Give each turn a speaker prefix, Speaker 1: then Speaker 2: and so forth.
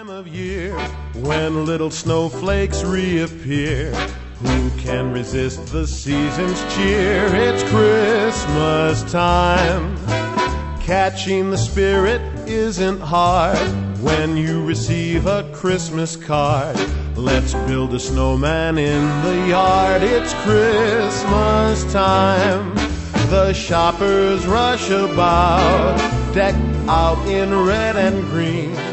Speaker 1: time of year when little snowflakes reappear. Who can resist the season's cheer? It's Christmas time. Catching the spirit isn't hard when you receive a Christmas card. Let's build a snowman in the yard. It's Christmas time. The shoppers rush about, decked out in red and green.